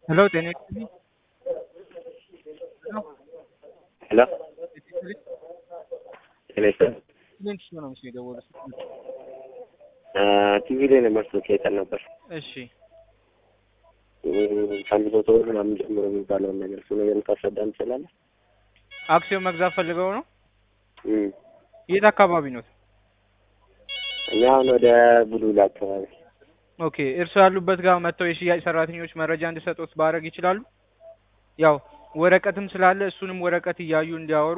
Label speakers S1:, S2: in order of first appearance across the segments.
S1: Hello, ጤና ይስጥልኝ። ሄሎ
S2: ሄሎ
S1: ይስጥልኝ።
S2: ቴሌፎን
S1: ስንት ነው ምስል የደወሉት?
S2: ቲቪ ላይ ነው ማስታወቂያ አይተን ነበር።
S1: እሺ
S2: ከአንድ መቶ ብር ምናምን ጀምሮ የሚባለውን ነገር እሱ ነገር ልታስረዳን ትችላለህ?
S1: አክሲዮን መግዛት ፈልገው ነው? የት አካባቢ ነው?
S2: እኛ አሁን ወደ ቡሉላ አካባቢ።
S1: ኦኬ፣ እርሱ ያሉበት ጋር መጥተው የሽያጭ ሰራተኞች መረጃ እንዲሰጡት ባረግ ይችላሉ? ያው ወረቀትም ስላለ እሱንም ወረቀት እያዩ እንዲያወሩ።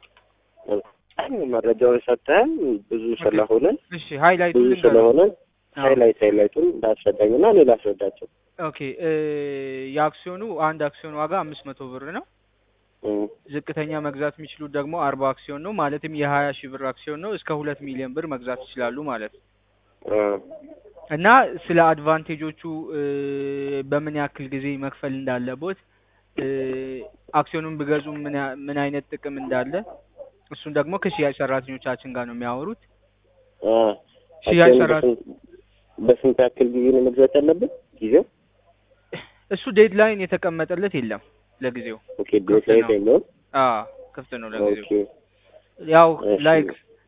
S2: መረጃውን ሰጥተን ብዙ ስለሆነ
S1: እሺ፣ ሃይላይቱን
S2: ብዙ ስለሆነ ሃይላይቱን እንዳስረዳኝና እኔ ላስረዳቸው።
S1: ኦኬ፣ የአክሲዮኑ አንድ አክሲዮን ዋጋ 500 ብር ነው። ዝቅተኛ መግዛት የሚችሉት ደግሞ 40 አክሲዮን ነው። ማለትም የ20 ሺህ ብር አክሲዮን ነው። እስከ 2 ሚሊዮን ብር መግዛት ይችላሉ ማለት ነው። እና ስለ አድቫንቴጆቹ በምን ያክል ጊዜ መክፈል እንዳለቦት አክሲዮኑን ቢገዙ ምን አይነት ጥቅም እንዳለ እሱን ደግሞ ከሽያጭ ሰራተኞቻችን ጋር ነው የሚያወሩት። ሽያጭ
S2: በስንት ያክል ጊዜ ነው መግዛት ያለብን? ጊዜው
S1: እሱ ዴድላይን የተቀመጠለት የለም ለጊዜው።
S2: ኦኬ፣ ዴድላይን የለውም።
S1: ክፍት ነው ለጊዜው። ያው ላይክ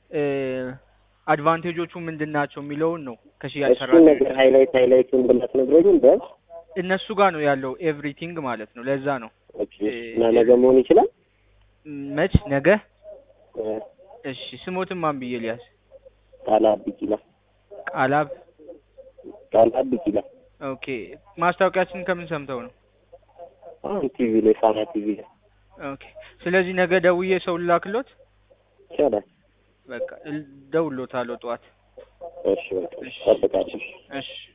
S1: አድቫንቴጆቹ ምንድናቸው የሚለውን ነው ከሽያጭ ሰራተኞች
S2: ነገር ሃይላይቱን ብትነግረኝ ቢያንስ
S1: እነሱ ጋር ነው ያለው ኤቭሪቲንግ ማለት ነው። ለዛ ነው።
S2: ኦኬ፣ እና ነገ መሆን ይችላል?
S1: መች ነገ? እሺ፣ ስሞትን ማን ብዬ ሊያዝ?
S2: ቃላብ ቢቂላ። ቃላብ ቢቂላ።
S1: ኦኬ፣ ማስታወቂያችንን ከምን ሰምተው ነው?
S2: አሁን ቲቪ ላይ ፋና ቲቪ ላይ።
S1: ኦኬ፣ ስለዚህ ነገ ደውዬ ሰው ልላክሎት?
S2: ይቻላል።
S1: በቃ ደውሎታለሁ ጠዋት።
S2: እሺ፣ በቃ ጠብቃለሁ።
S1: እሺ